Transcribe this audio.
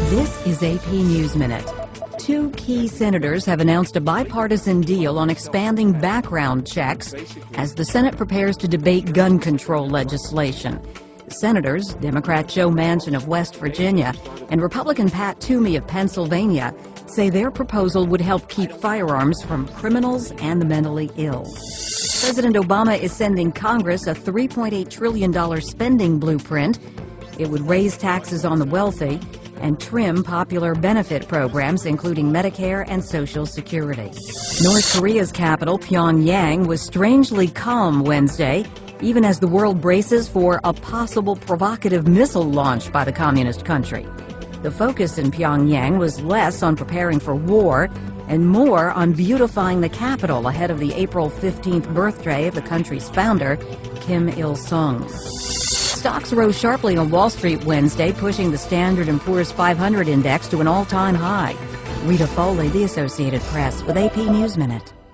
This is AP News Minute. Two key senators have announced a bipartisan deal on expanding background checks as the Senate prepares to debate gun control legislation. Senators, Democrat Joe Manchin of West Virginia and Republican Pat Toomey of Pennsylvania, say their proposal would help keep firearms from criminals and the mentally ill. President Obama is sending Congress a $3.8 trillion spending blueprint. It would raise taxes on the wealthy and trim popular benefit programs, including Medicare and Social Security. North Korea's capital, Pyongyang, was strangely calm Wednesday, even as the world braces for a possible provocative missile launch by the communist country. The focus in Pyongyang was less on preparing for war and more on beautifying the capital ahead of the April 15th birthday of the country's founder, Kim Il-sung. Stocks rose sharply on Wall Street Wednesday, pushing the Standard & Poor's 500 index to an all-time high. Rita Foley, The Associated Press, with AP News Minute.